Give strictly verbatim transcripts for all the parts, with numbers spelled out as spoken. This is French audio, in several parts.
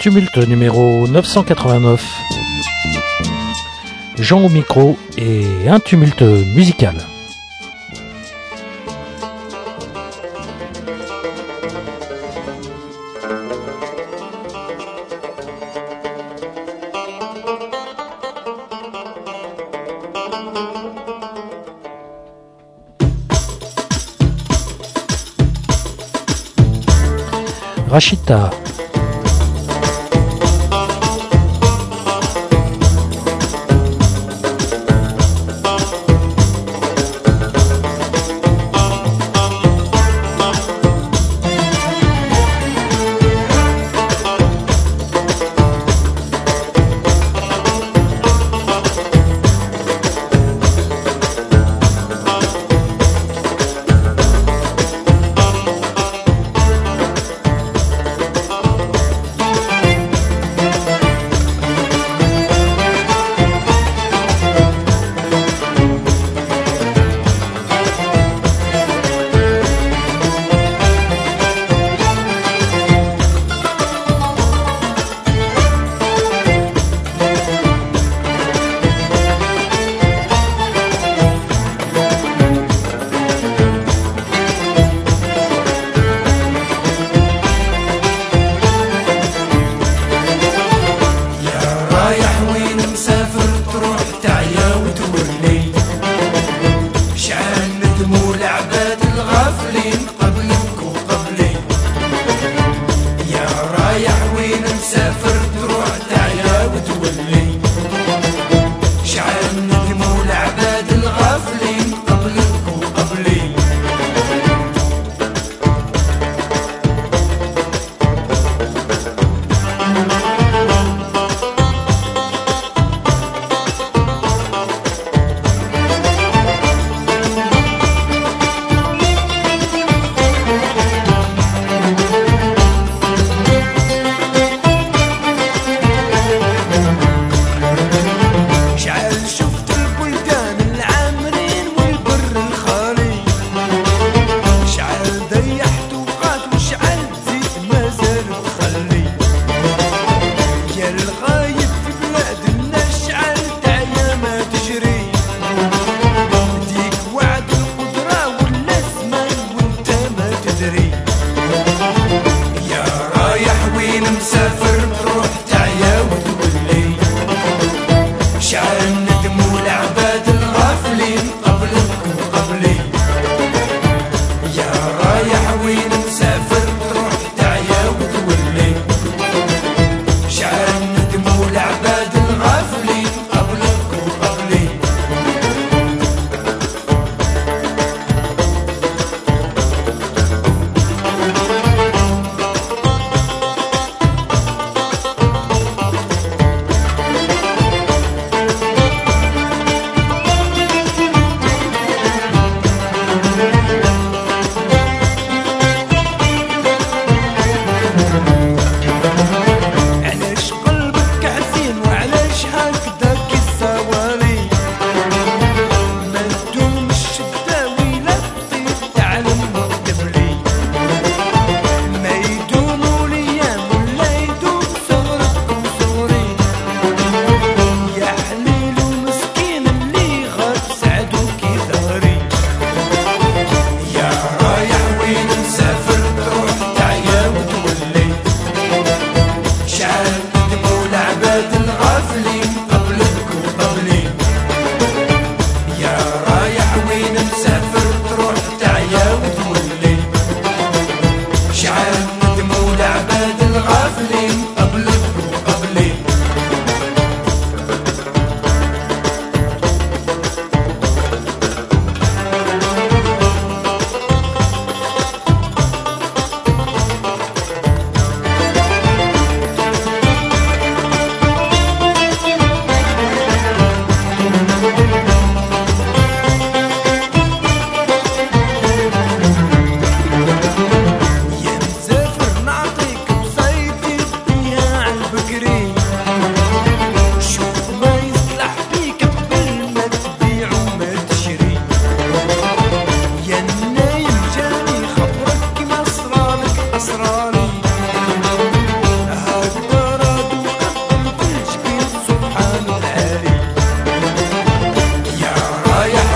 Tumulte numéro neuf cent quatre-vingt-neuf. Jean au micro et un tumulte musical. Rachita.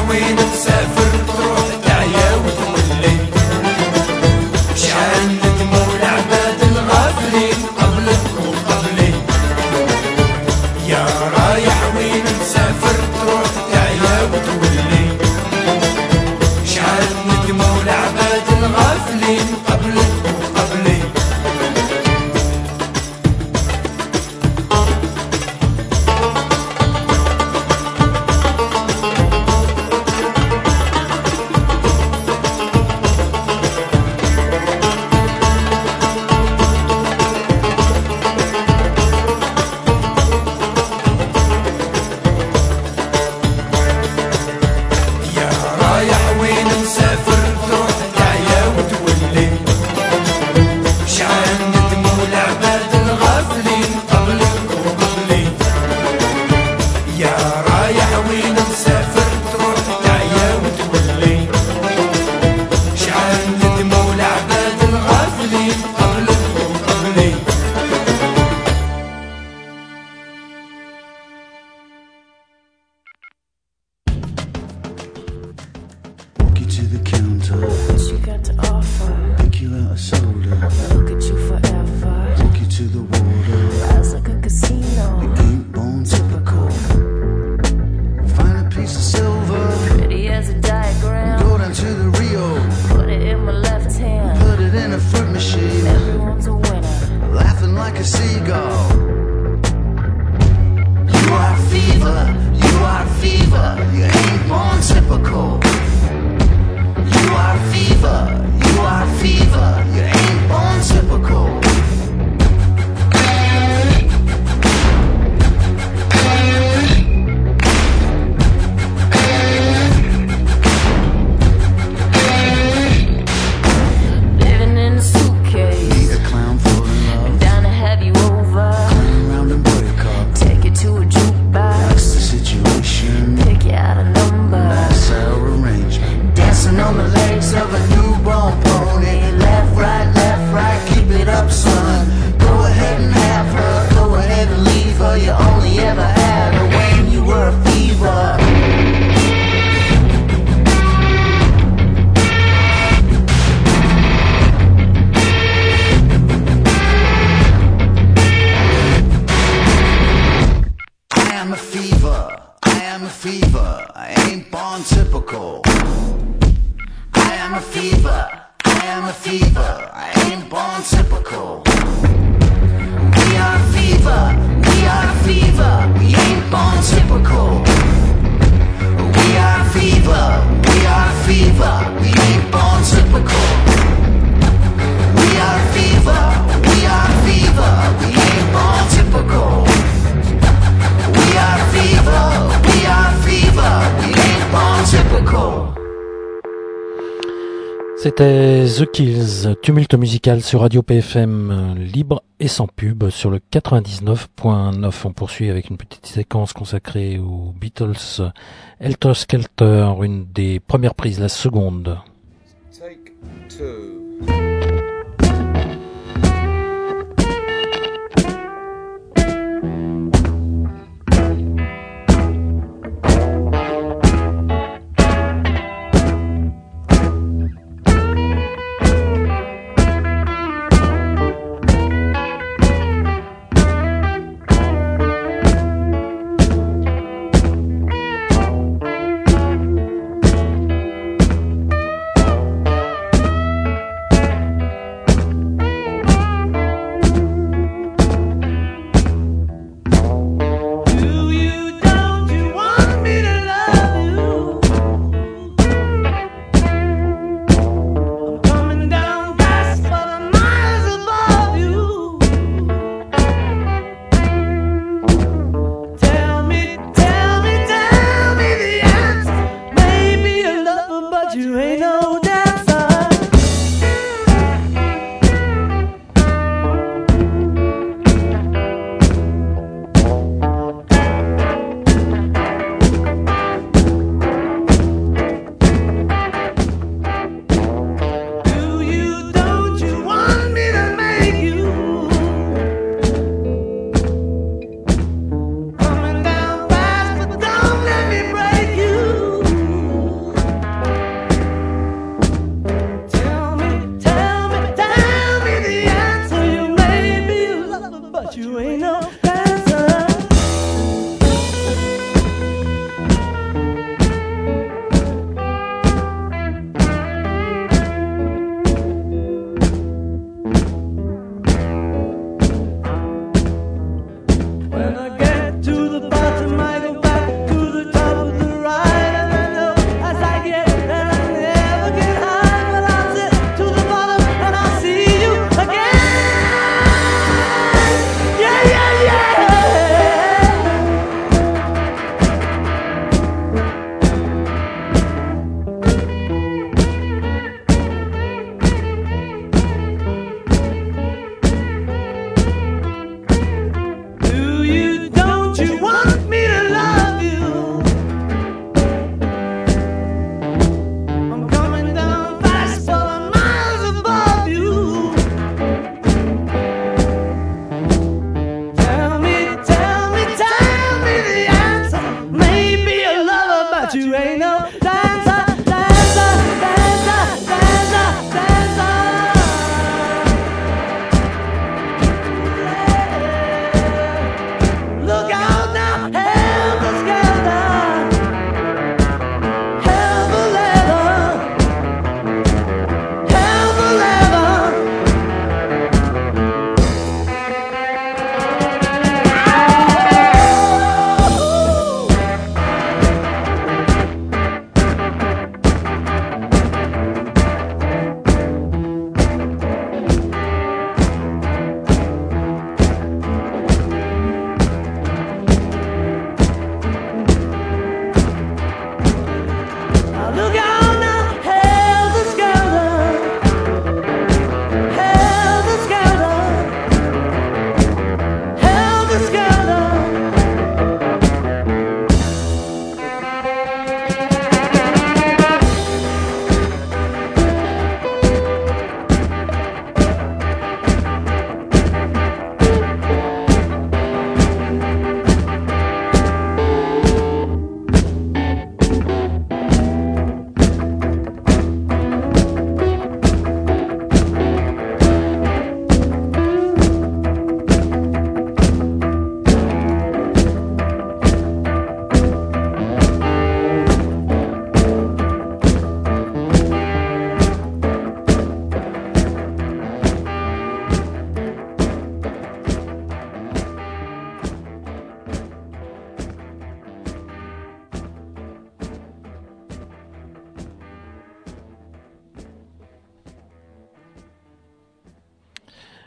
وين نسافر تروح تعيا وتولي شحال ندموا العباد الغافلين قبلك وقبلي يا رايح وين نسافر تروح تعيا وتولي شحال ندموا العباد الغافلين قبلك وقبلي C'était The Kills, tumulte musical sur Radio P F M, libre et sans pub sur le quatre-vingt-dix-neuf point neuf. On poursuit avec une petite séquence consacrée aux Beatles, Helter Skelter, une des premières prises, la seconde. Take two.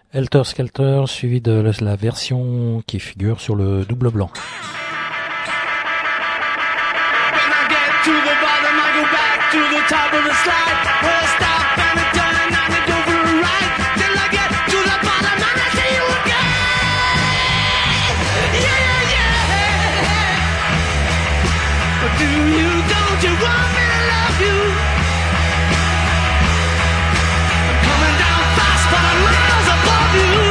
Helter Skelter, suivi de la, la version qui figure sur le double blanc. When I get to the bottom, I go back to the top of the slide. Where I stop and I turn and I go for a ride. Till I get to the bottom and I see you again. Yeah, yeah, yeah. But do you, don't you want me to love you? I'm coming down fast, but I'm miles above you.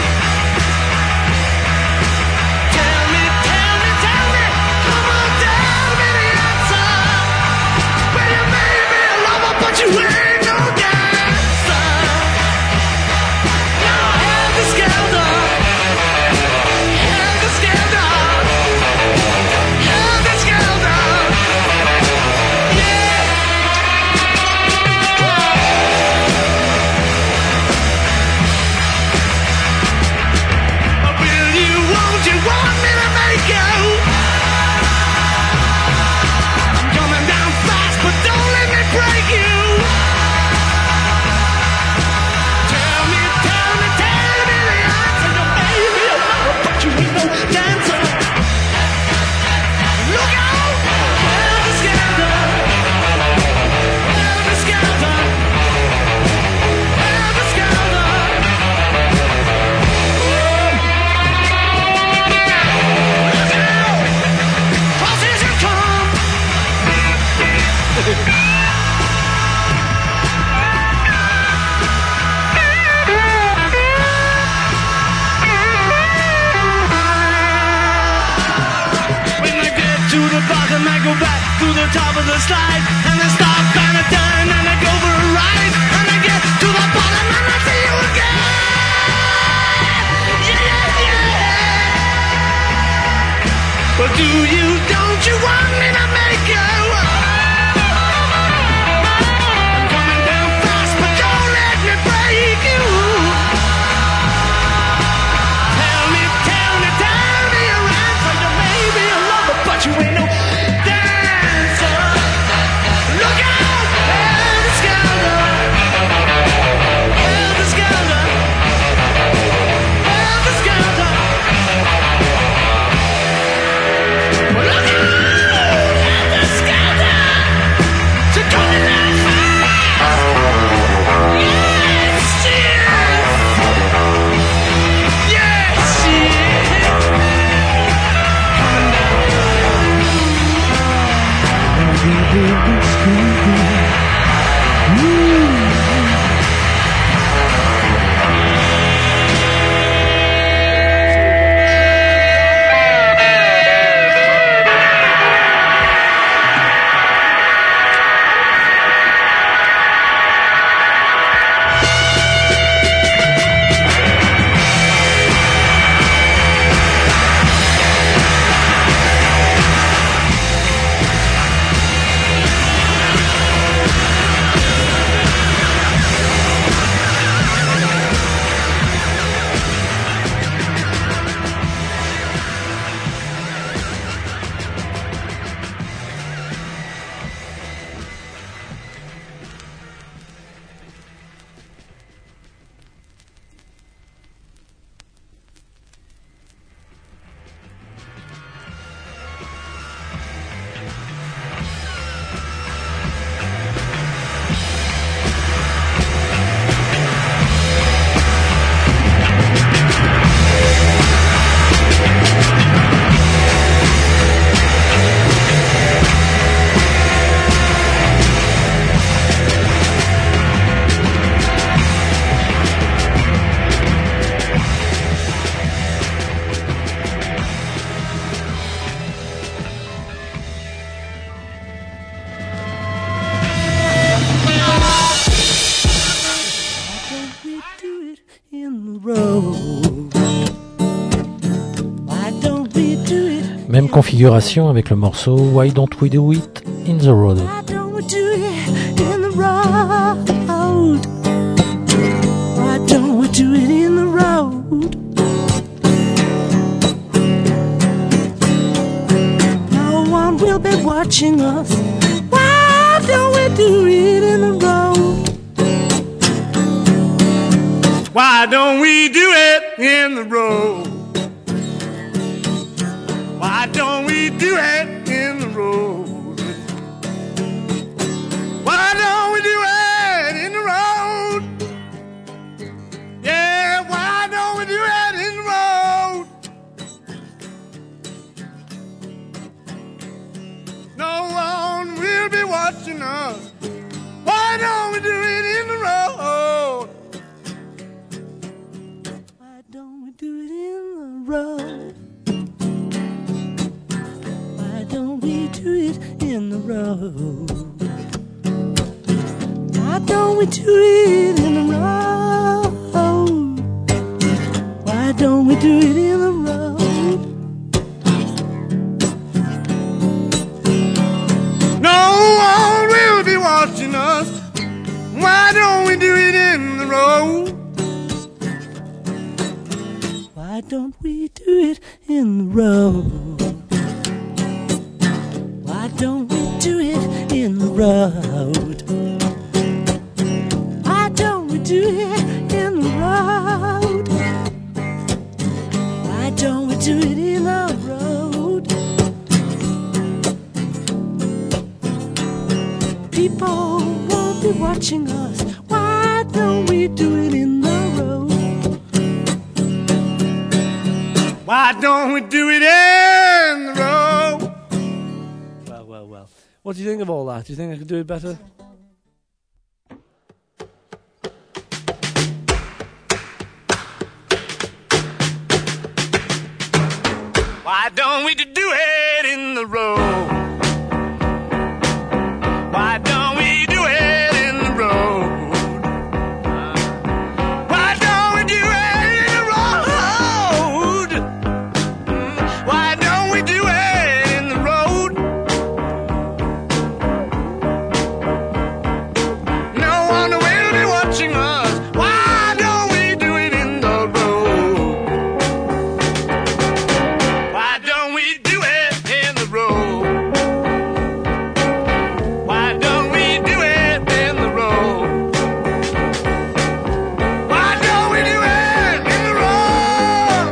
Tell me, tell me, tell me, come on, tell me the answer. Well, you may be a lover, but you ain't no dancer. Now helter skelter, helter skelter, helter skelter. Yeah. Will you, won't you want me to make you? I'm coming down fast, but don't let me break you. Tell me, tell me, tell me the answer. You may be a lover, but you ain't no dancer. Look out! Helter skelter, helter skelter, helter skelter. Look out! Horses you come. When I get to the bottom, I go back to the top of the slide, and I stop and I turn and I go for a ride, and I get to the bottom and I see you again. Yeah, yeah, yeah. But do you, don't you want me to make you? I'm coming down fast, but don't let me break you. Tell me, tell me, tell me your answer. You may be a lover, but you ain't no dancer. Look out, helter skelter, helter skelter, helter skelter. Well, look out, helter skelter. So coming down fast. Yes, yes. Yes, yes. Coming Même configuration avec le morceau Why Don't We Do It in the Road. Why don't we do it in the road? Why don't we do it in the road? No one will be watching us. Why don't we do it in the road? Why don't we do it in the road? Why don't we do it in the road? Why don't we do it in the road? Yeah, why don't we do it in the road? No one will be watching us. Why don't we do it in the road? Why don't we do it in the road? Why don't we do it in the road? Why don't we do it in the road? Why don't we do it in the road? No one will be watching us. Why don't we do it in the road? Why don't we do it in the road? Why don't we do it in the road? Why don't we do it in the road? Why don't we do it in the road? People won't be watching us. Why don't we do it in the road? Why don't we do it in the road? Well, well, well. What do you think of all that? Do you think I could do it better? Why don't we do it in the road? Why don't we do it in the road? Why don't we do it in the road? Why don't we do it in the road? No one will be watching us. Why don't we do it in the road? Why don't we do it in the road? Why don't we do it in the road? Why don't we do it in the road?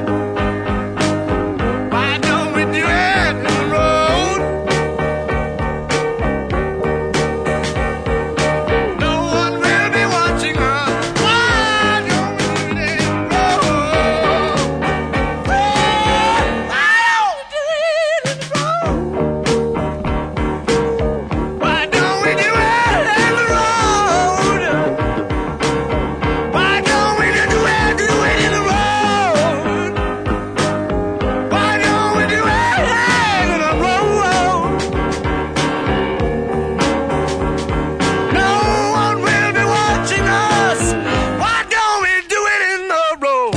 Why don't we do it in the road? No one will be watching us. Why don't we do it in the road? Why don't we do it in the road? Why don't we do it in the road? Why don't we do it, do it in the road? Why don't we do it in the road? No one will be watching us. Why don't we do it in the road?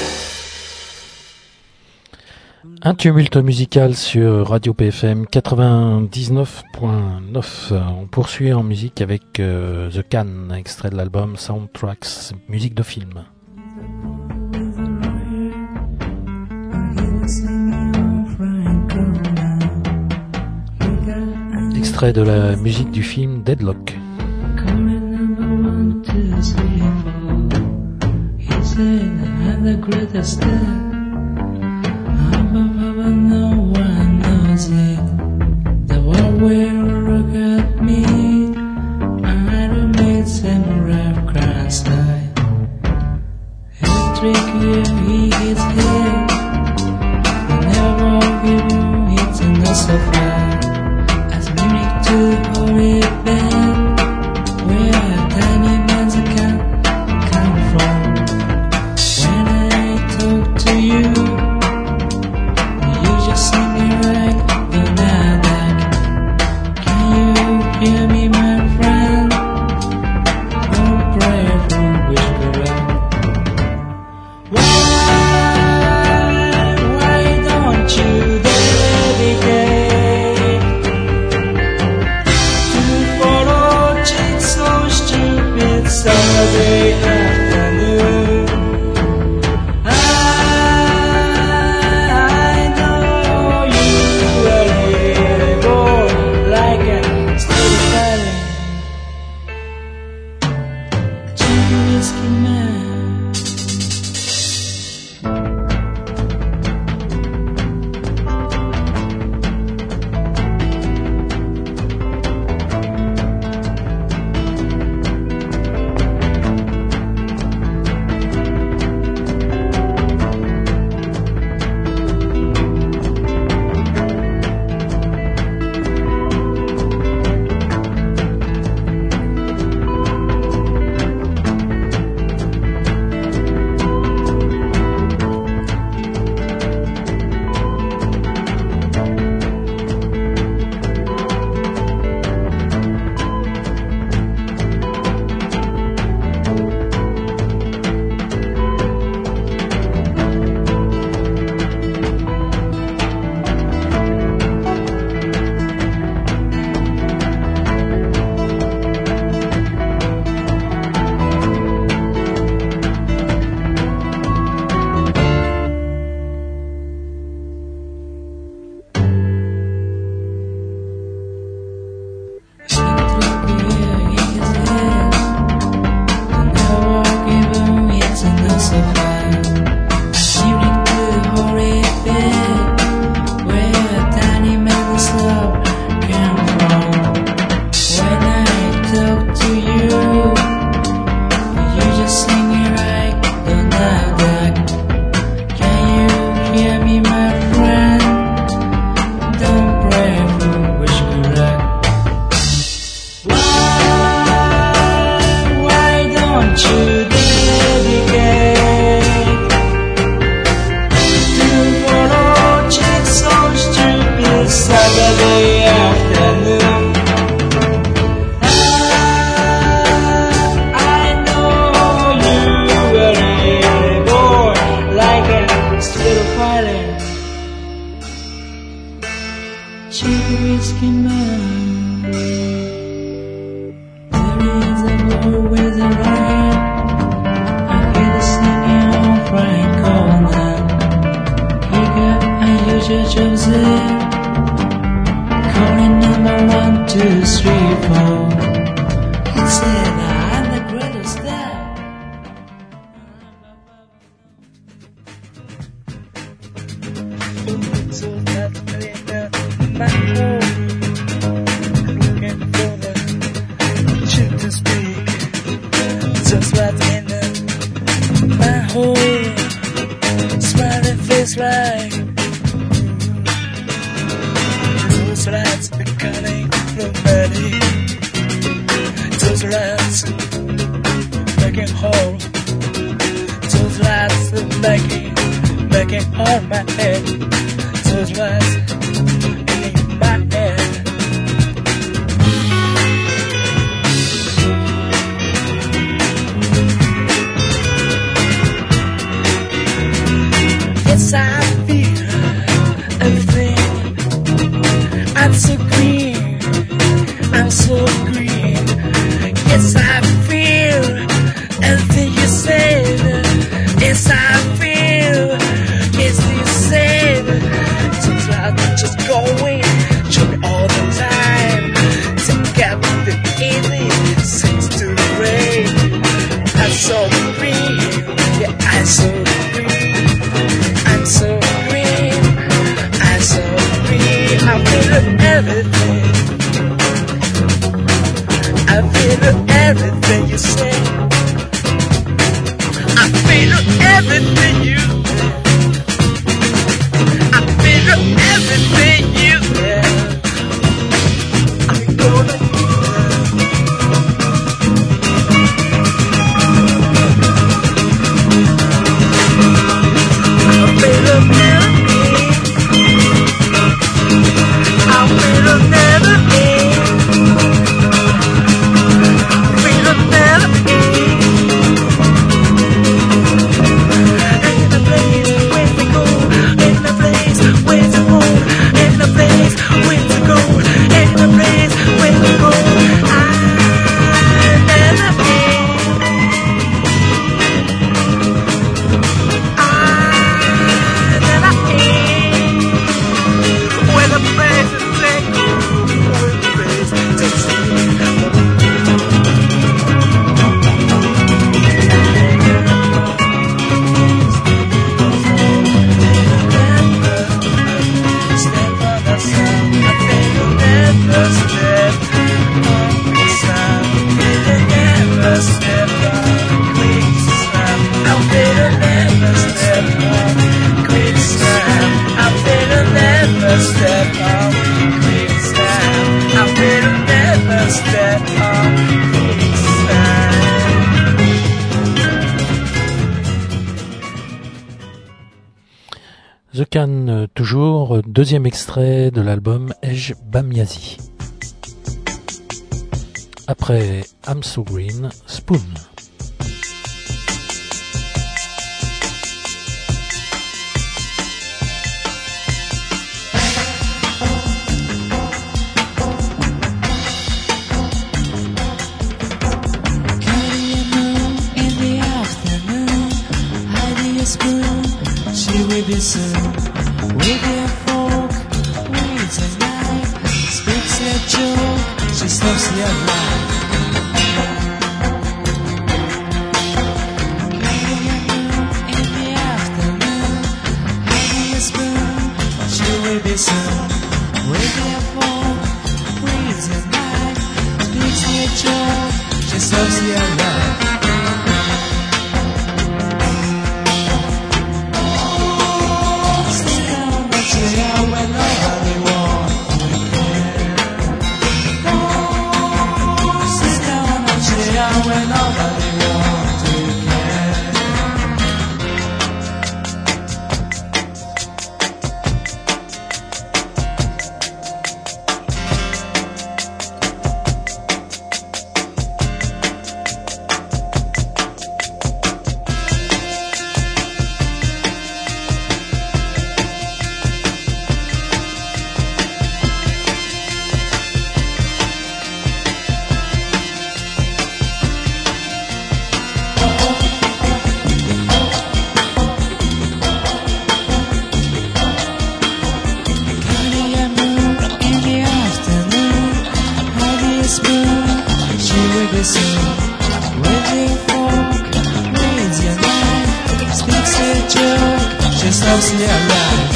Un tumulte musical sur Radio P F M quatre-vingt-dix-neuf point neuf. On poursuit en musique avec euh, The Can, extrait de l'album Soundtracks, musique de film. Extrait de la musique du film Deadlock. No one knows it. The world will look at me. I don't make some rough cross line. His trick here, he gets hit. We never give him, it's not so far. As lyric to holy band, where tiny bands can come from. When I talk to you, sing me right, the Nasdaq. Can you hear me, my friend? Don't pray for whisper out. Why, why don't you dedicate to follow chicks so stupid Saturday afternoon? Like a still fall. He said, I'm the greatest there. So that my home, looking for the truth to speak. Just right in my home, smiling face right. Those lights becoming romantic. Those lights making whole. Those lights making, making all my head. Those lights in my head. Yes, I feel everything. I'm so green, I'm so green. Yes, I feel everything you said. Yes, I feel it's you said. Seems like I'm just going, show me all the time. Take out the easy, sings to the rain. I'm so green, yeah, I'm so green. I'm so green, I'm so green. I feel everything. I feel everything you say. I feel everything you say. I feel everything you say. I'm gonna do I feel a melody. I feel a melody. I feel a melody. In the place where to go, in the place where to go, in the place where to go, in the place where to go. I never been. I never been. Where the place is take you, where the place takes you. Step on the sun, I think you'll never step on the sun. You'll never step on quicksand. I think you'll never step on quicksand. I think you'll never step on quicksand. I think you'll never step on quicksand. The Can, euh, toujours, deuxième extrait de l'album Ej Bamiasi. Après I'm So Green, Spoon. In the afternoon, hiding a spoon, she will be soon. With a fork, with a knife, speaks a joke, she stops your life. In the afternoon, hiding a spoon, she will be soon. With a fork, with a knife, speaks a joke, she stops your life. whisper, she will be soon. Waiting for radio night, speaks a joke, she stops me alive.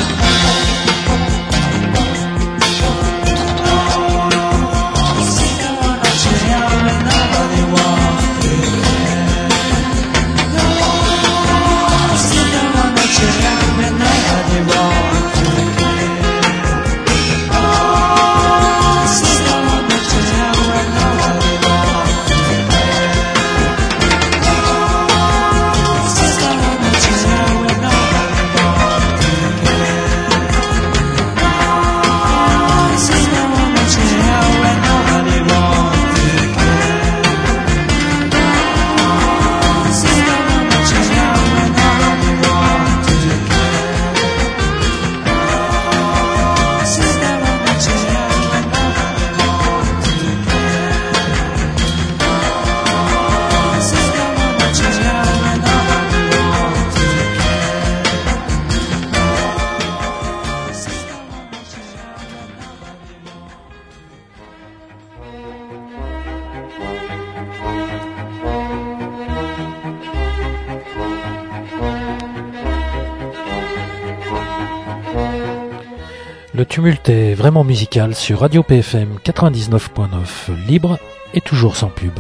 Le tumulte est vraiment musical sur Radio P F M quatre-vingt-dix-neuf point neuf, libre et toujours sans pub.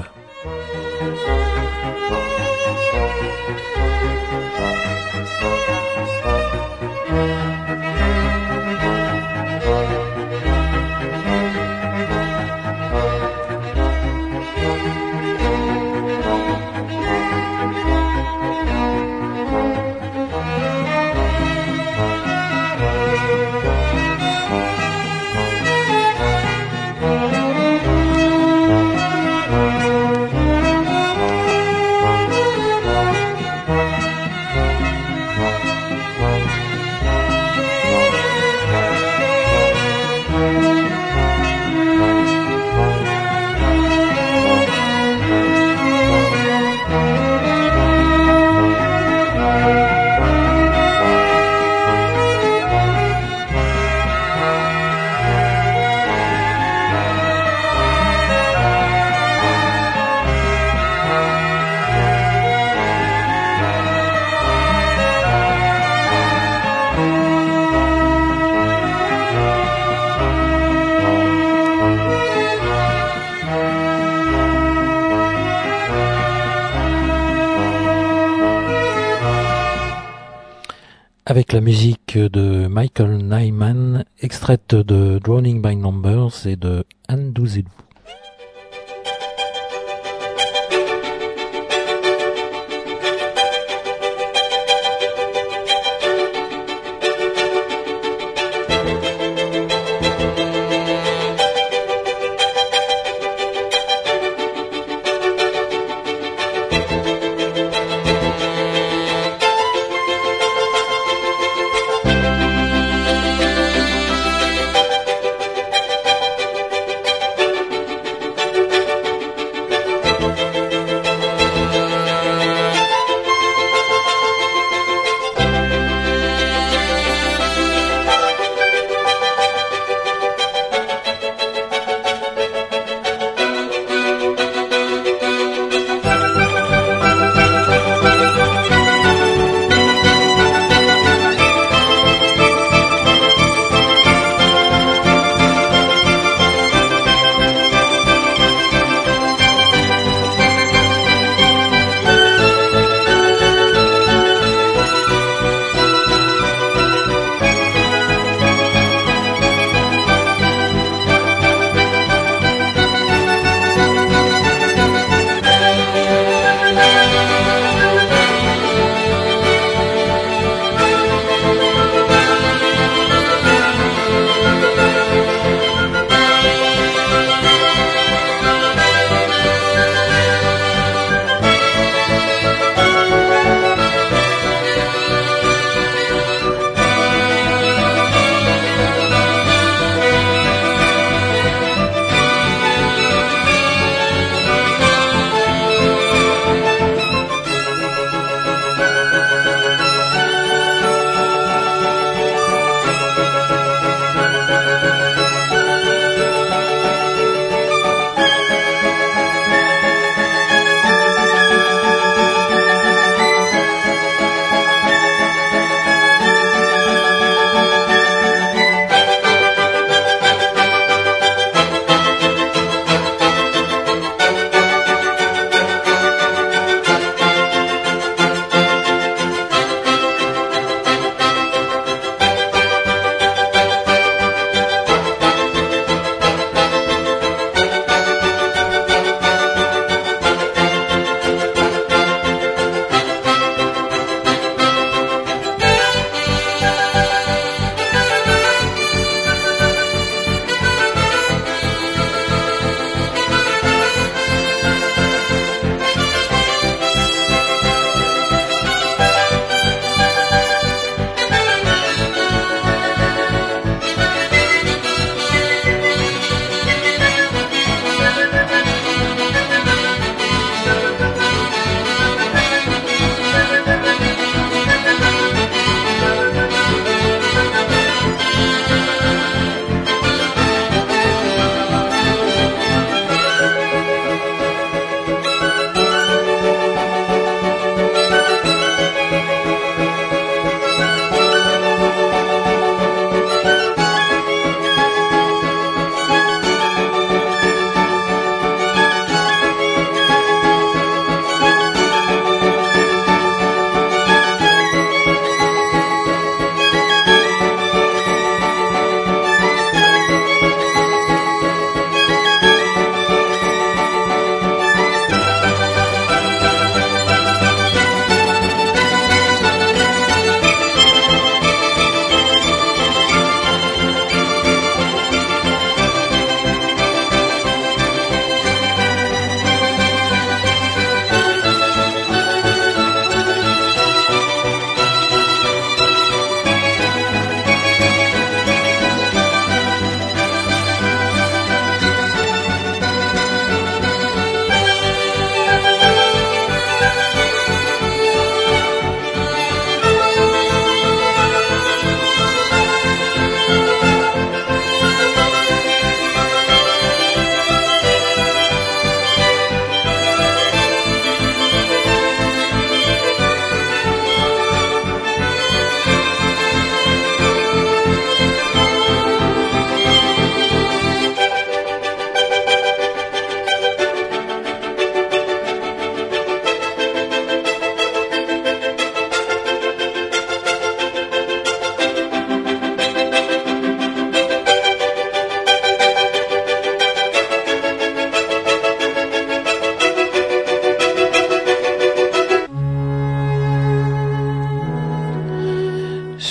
Avec la musique de Michael Nyman, extraite de Drowning by Numbers et de Andu Zelu.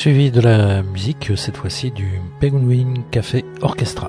suivi de la musique, cette fois-ci du Penguin Café Orchestra.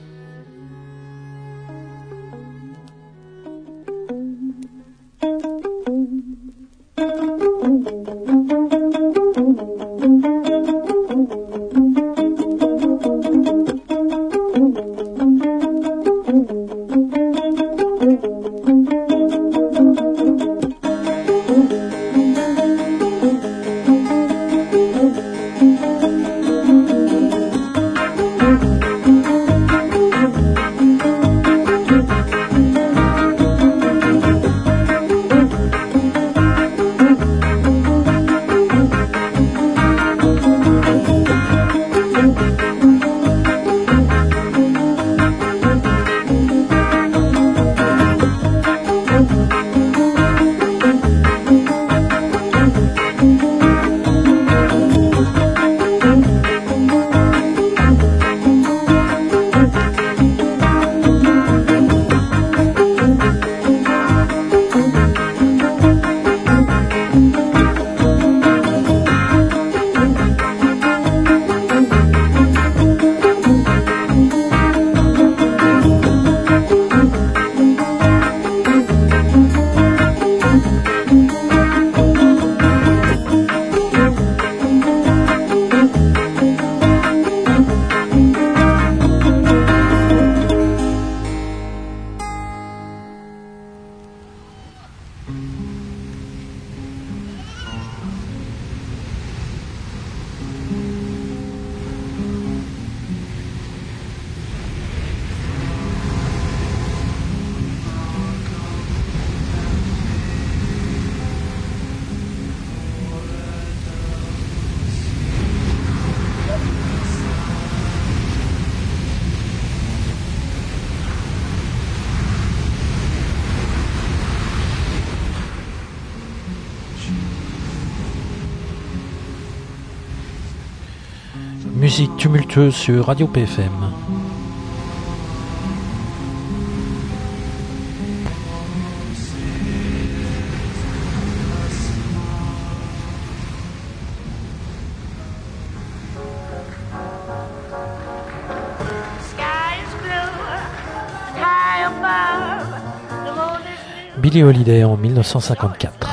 Musique tumultueuse sur Radio P F M. Billie Holiday en mille neuf cent cinquante-quatre.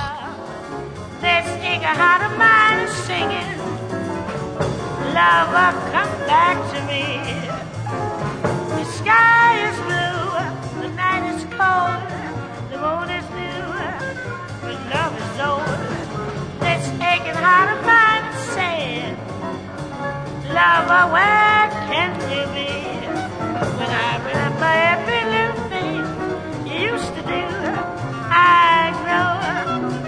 Lover, come back to me. The sky is blue, the night is cold, the moon is new, but love is old. This aching heart of mine is saying, lover, where can you be? When I remember every little thing you used to do, I grow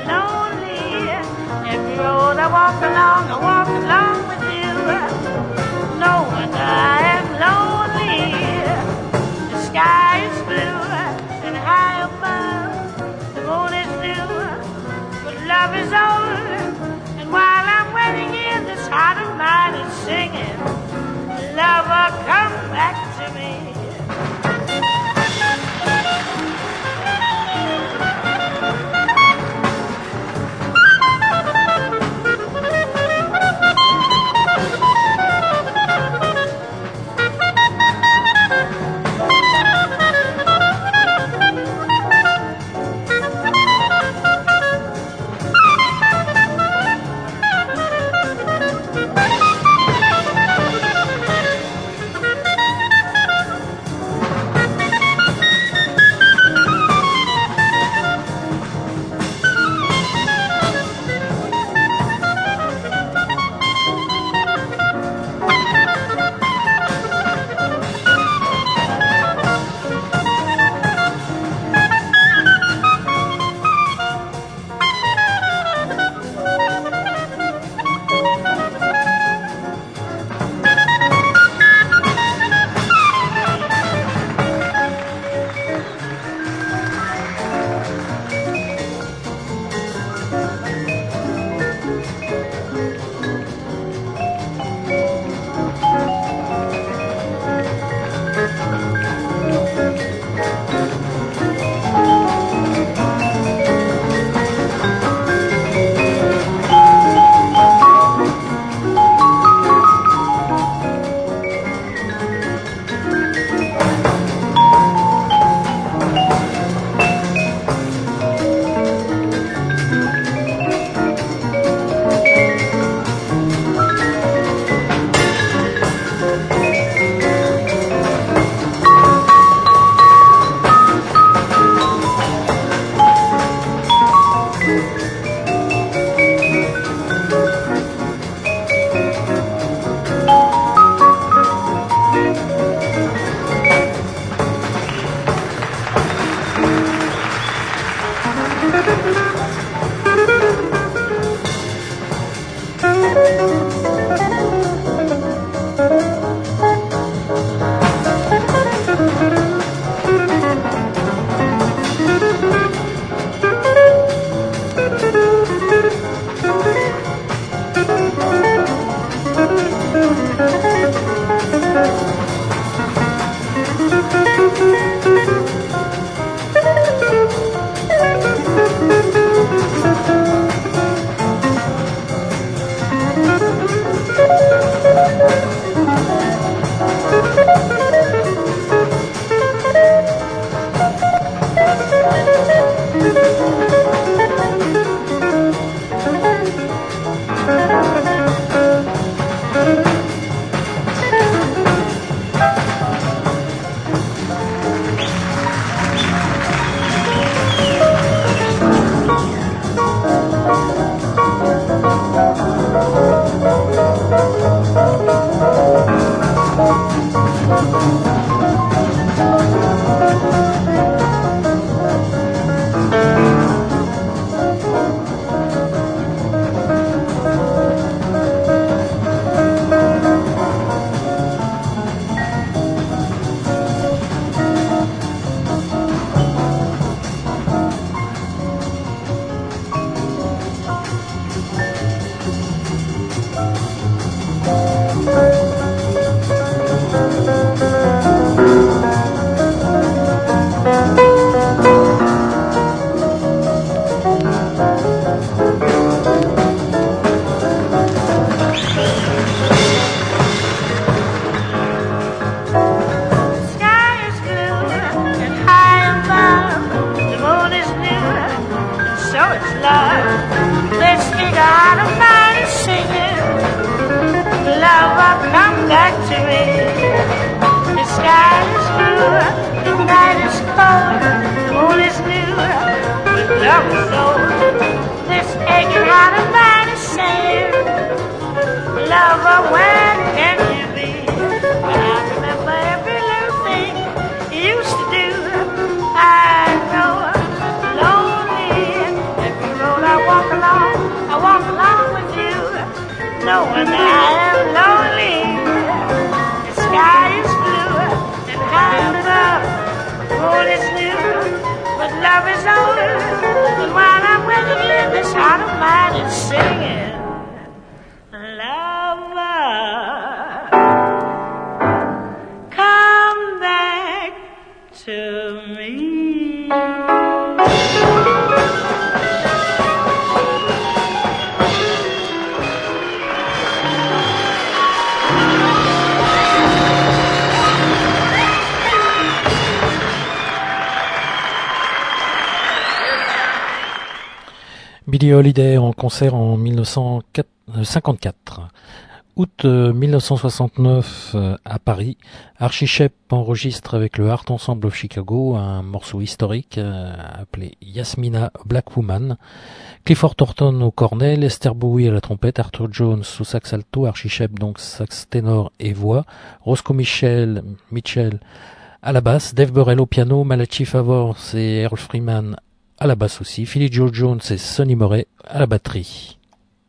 Billie Holiday en concert en mille neuf cent cinquante-quatre. Août mille neuf cent soixante-neuf à Paris, Archie Shepp enregistre avec le Art Ensemble of Chicago un morceau historique appelé Yasmina Black Woman. Clifford Thornton au cornet, Lester Bowie à la trompette, Arthur Jones au sax alto, Archie Shepp donc sax ténor et voix, Roscoe Mitchell, Mitchell à la basse, Dave Burrell au piano, Malachi Favors et Earl Freeman à la basse aussi, Philly Joe Jones et Sonny Murray à la batterie.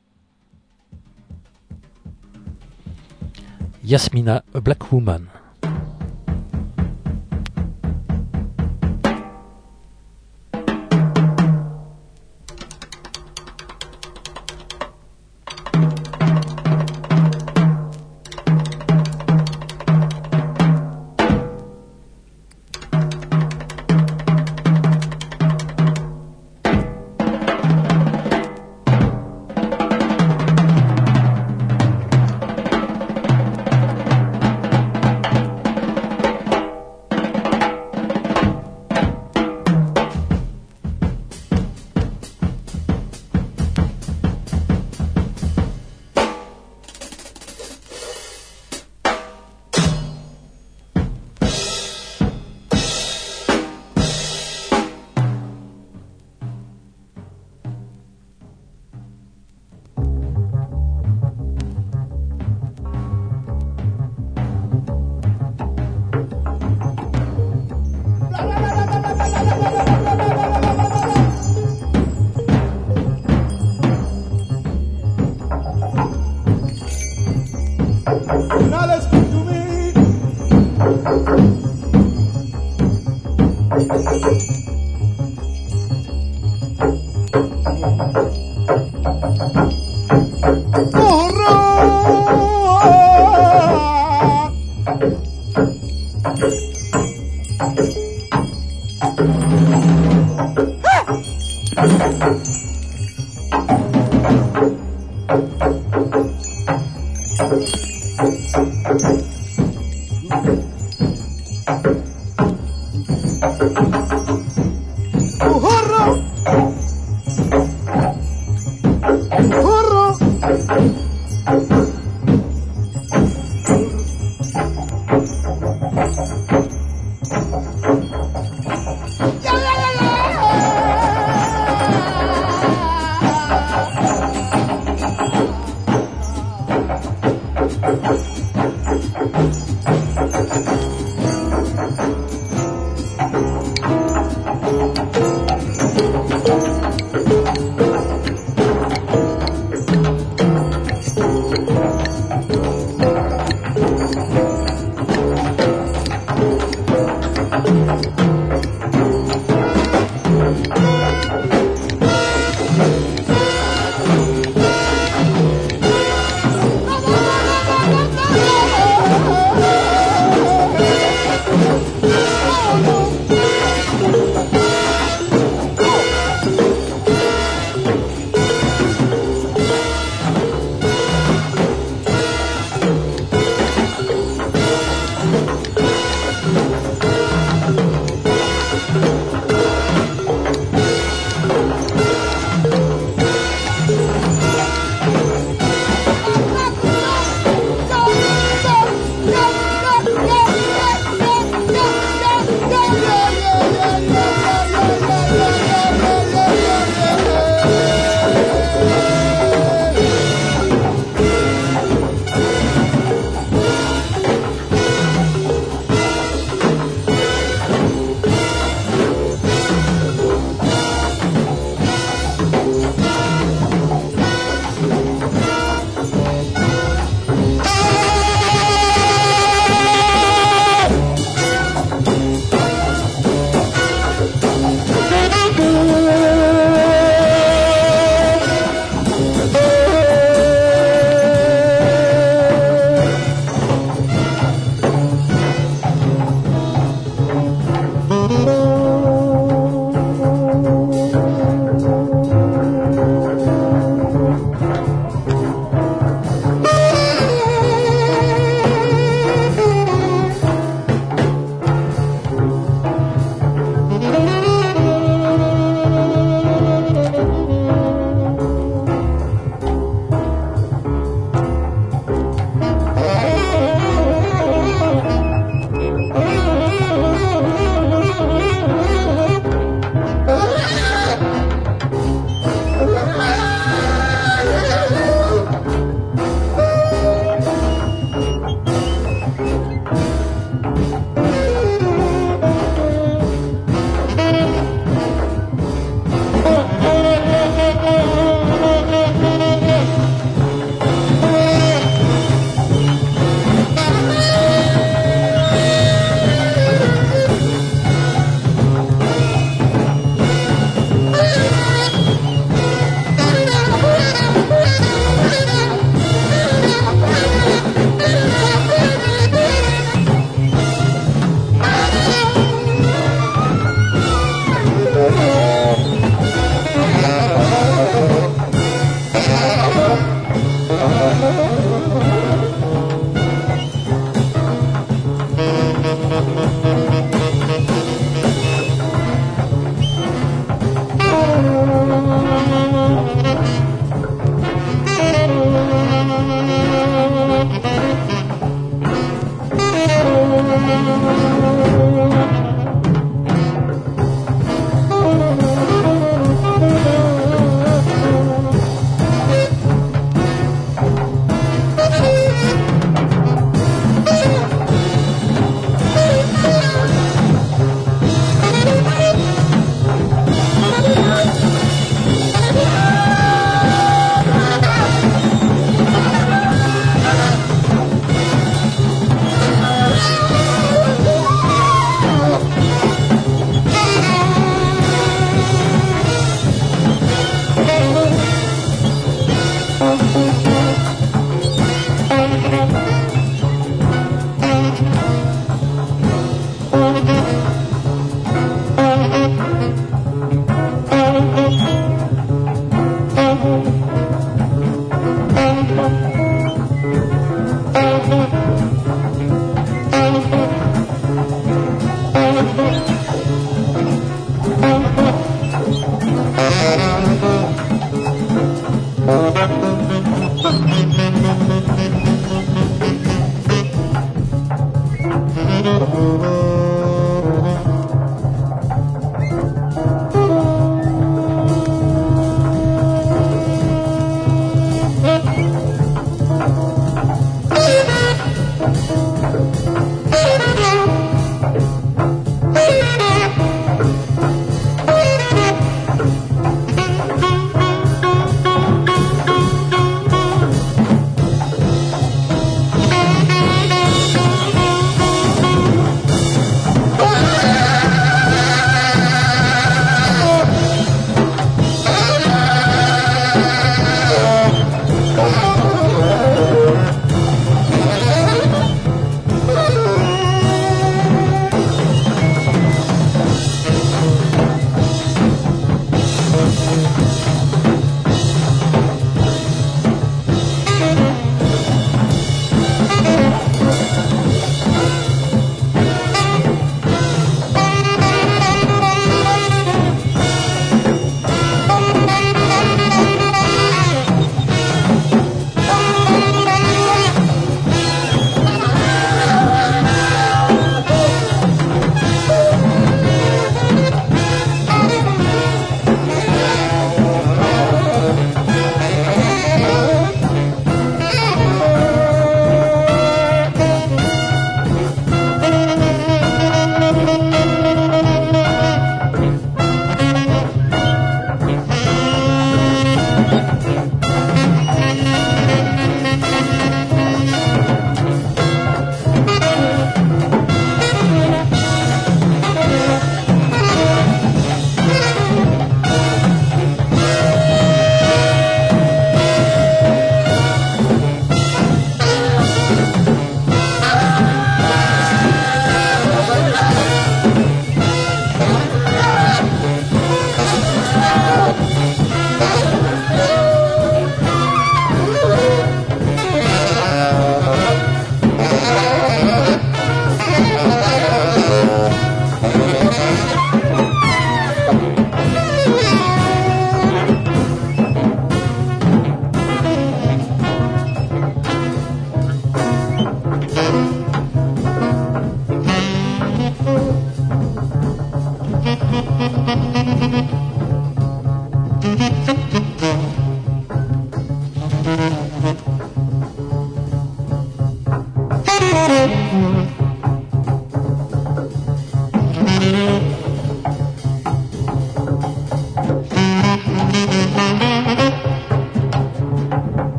Yasmina, a Black Woman.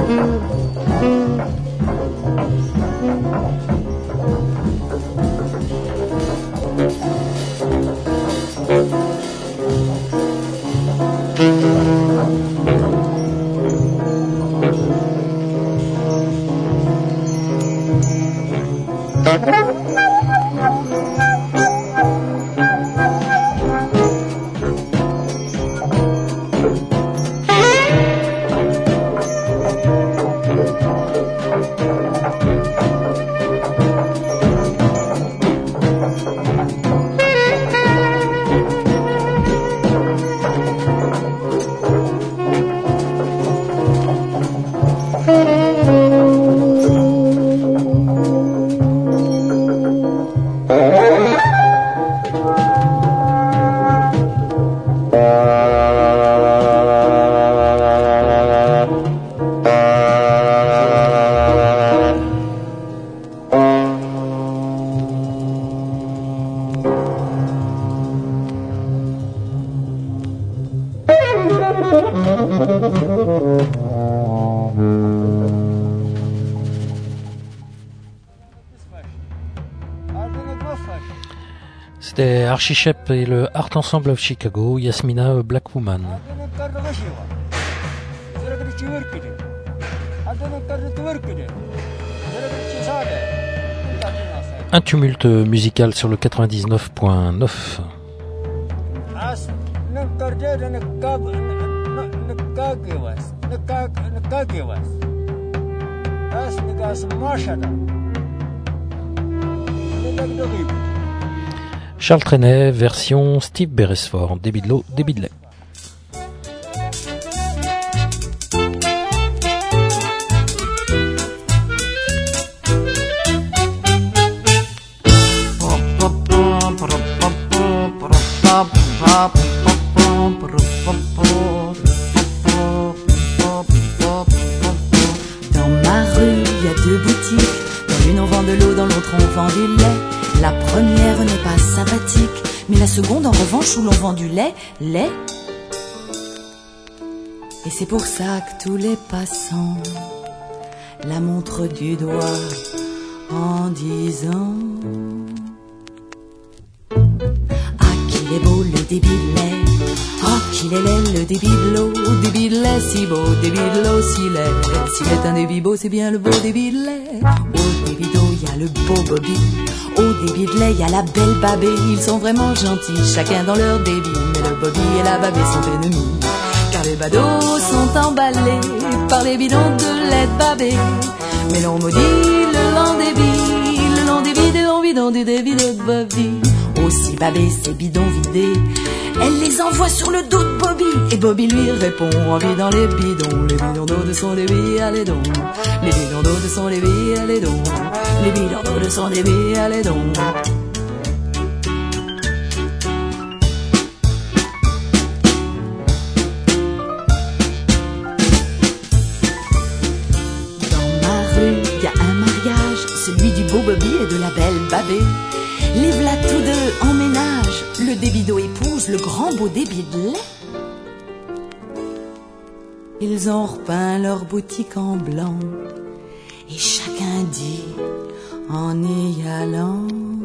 C'était Archie Shepp et le Art Ensemble of Chicago, Yasmina a Black Woman. Un tumulte musical sur le quatre-vingt-dix-neuf point neuf. Charles Trenet, version Steve Beresford, débit de l'eau, débit de lait. Dans ma rue, il y a deux boutiques. Dans l'une on vend de l'eau, dans l'autre on vend du lait. La première n'est pas sympathique, mais la seconde en revanche où l'on vend du lait, lait. Et c'est pour ça que tous les passants la montrent du doigt en disant: ah qu'il est beau le débit de lait, ah qu'il est laid le débit de l'eau, débit de lait si beau, débit de l'eau si laid. S'il est un débit beau, c'est bien le beau débit de lait. Au débit d'eau, il y a le beau Bobby. Au débit de lait, il y a la belle Babée. Ils sont vraiment gentils, chacun dans leur débit. Mais le Bobby et la Babée sont ennemis, car les badauds sont emballés par les bidons de lait de Babée. Mais l'on maudit le lent débit, le lent débit des longs bidons du débit de Bobby. Aussi Babée, ses bidons vidés, elle les envoie sur le dos de Bobby. Et Bobby lui répond en vidant les bidons. Les bidons d'eau de son débit, allez donc. Les bidons d'eau de son débit, allez donc. Les bidons d'eau de son débit, allez donc. Dans ma rue, il y a un mariage, celui du beau Bobby et de la belle Babée. Les v'là tous deux en ménage, le débit d'eau épouse le grand beau débit de lait. Ils ont repeint leur boutique en blanc, et chacun dit en y allant: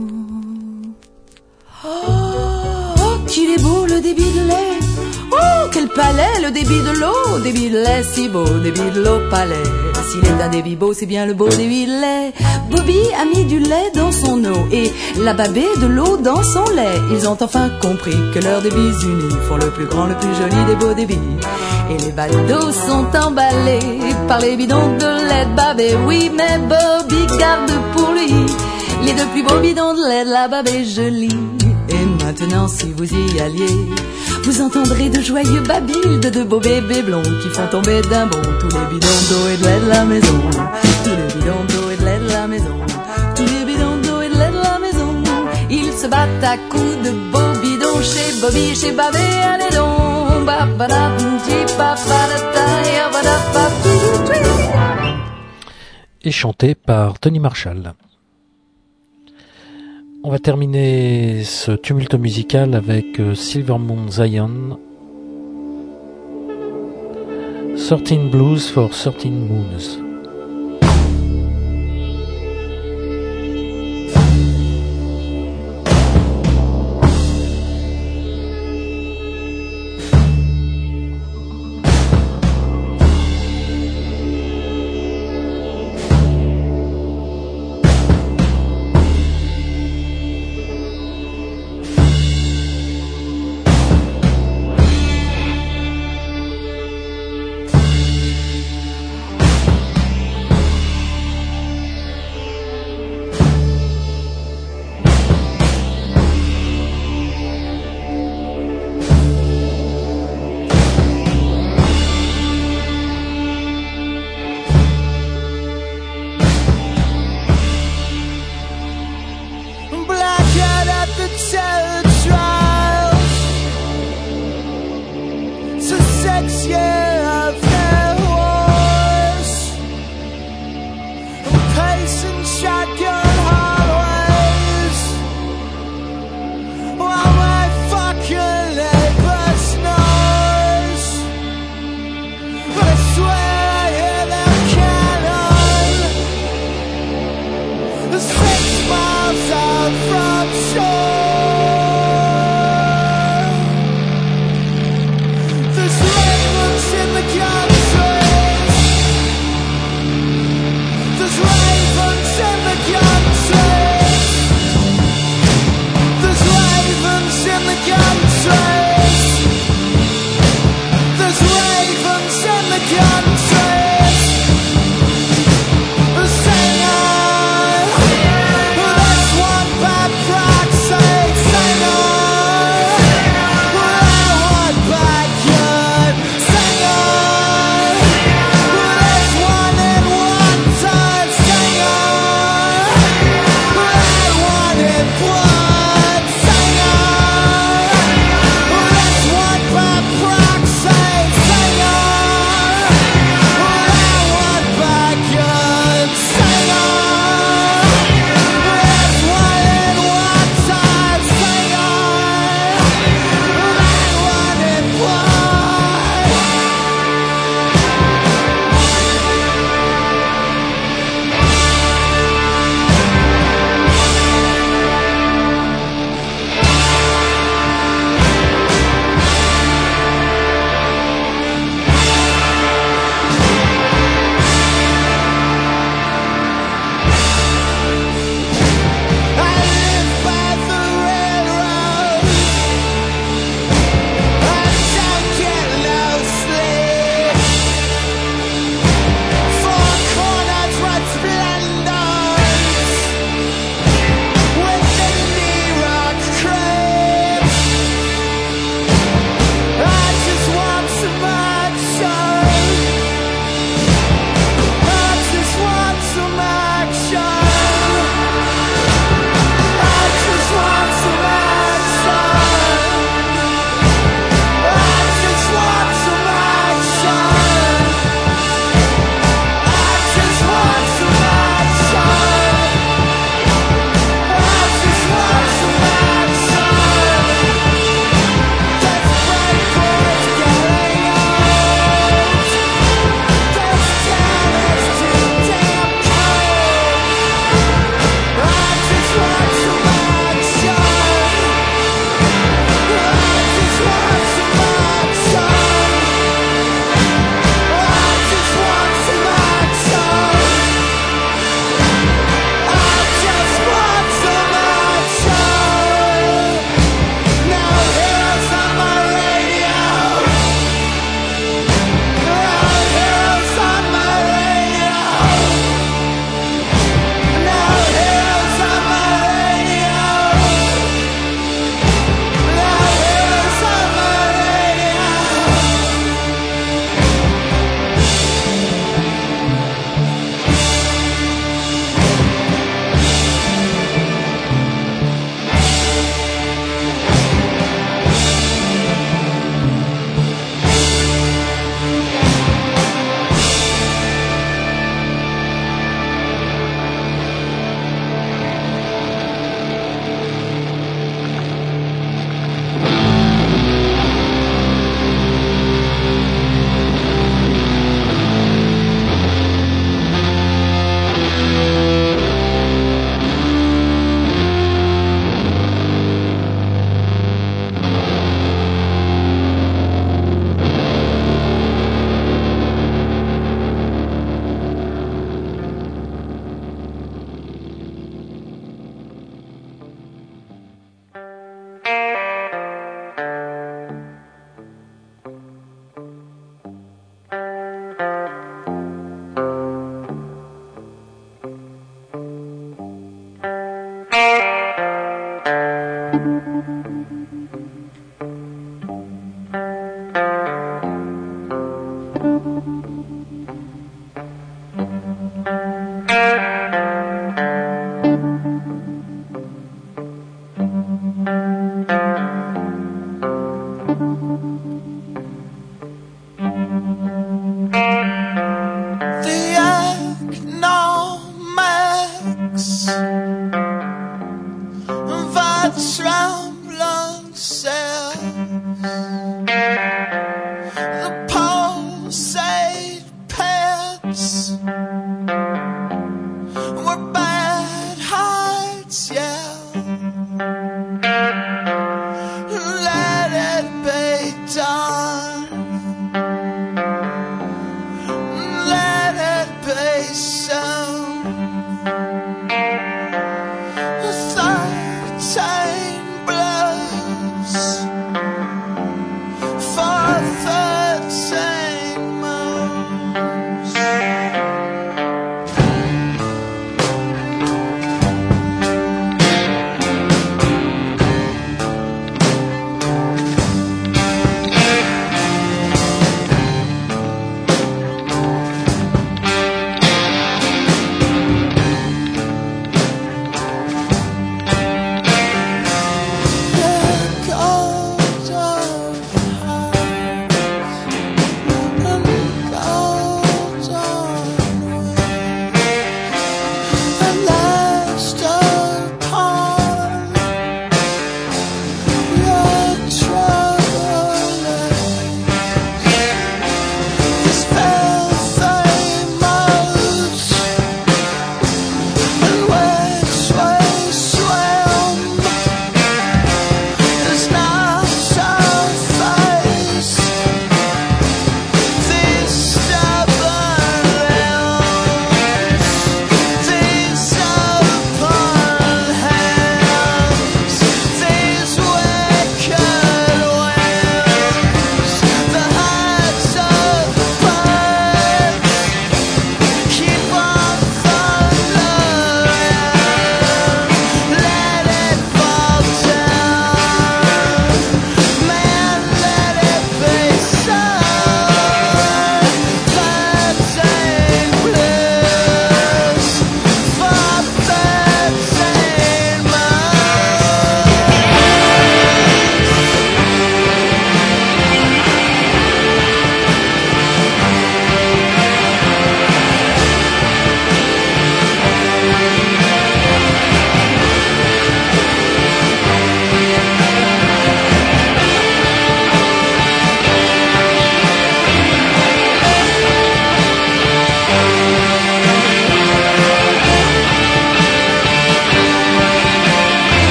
oh, qu'il est beau le débit de lait, oh, quel palais le débit de l'eau, débit de lait si beau, débit de l'eau palais. S'il est un débit beau, c'est bien le beau débit de lait. Bobby a mis du lait dans son eau et la Babée de l'eau dans son lait. Ils ont enfin compris que leurs débits unis font le plus grand, le plus joli des beaux débits. Et les badauds sont emballés par les bidons de lait de Babée. Oui, mais Bobby garde pour lui les deux plus beaux bidons de lait de la Babée jolie. Et maintenant, si vous y alliez, vous entendrez de joyeux babil de deux beaux bébés blonds qui font tomber d'un bond tous les bidons d'eau et de lait de la maison. Tous les bidons d'eau et de lait de la maison. Tous les bidons d'eau et de lait de la maison. Ils se battent à coups de beaux bidons chez Bobby, chez Babée, allez donc. Et chanté par Tony Marshall. On va terminer ce tumulte musical avec Silver Moon Zion, thirteen Blues for thirteen Moons. us. We're bad hearts, yeah. Let it be done. Let it be soon. Thirteen blues for thirteen moons.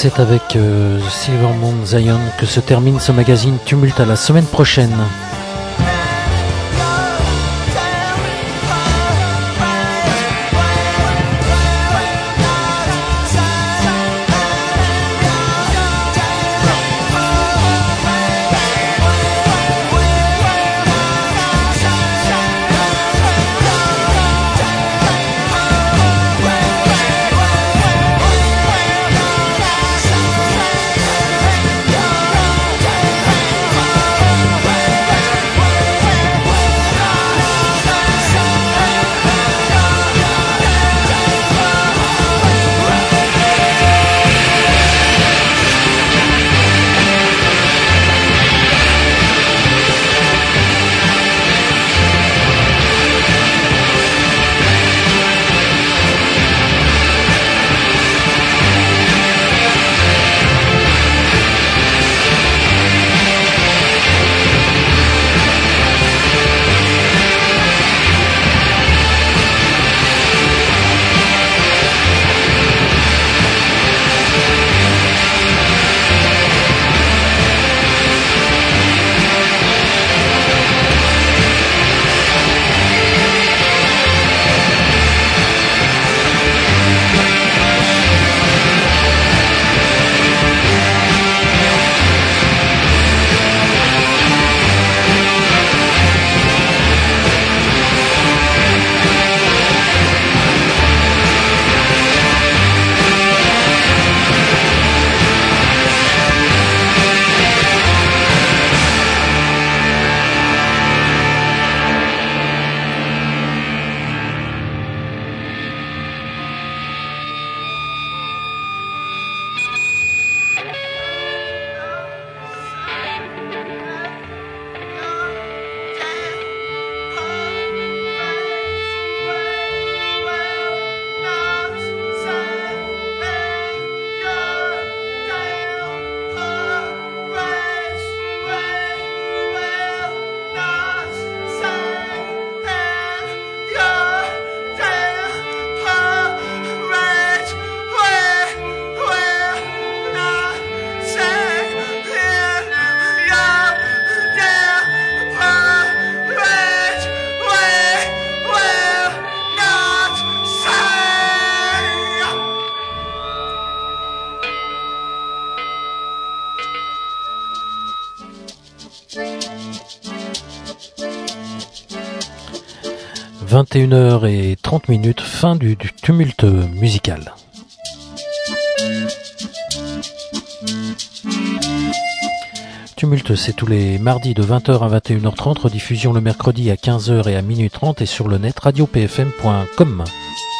C'est avec euh, Silver Moon Zion que se termine ce magazine Tumulte. À la semaine prochaine. vingt et une heures trente, fin du, du tumulte musical. Tumulte, c'est tous les mardis de vingt heures à vingt et une heures trente, rediffusion le mercredi à quinze heures et à minuit trente et sur le net radio p f m point com.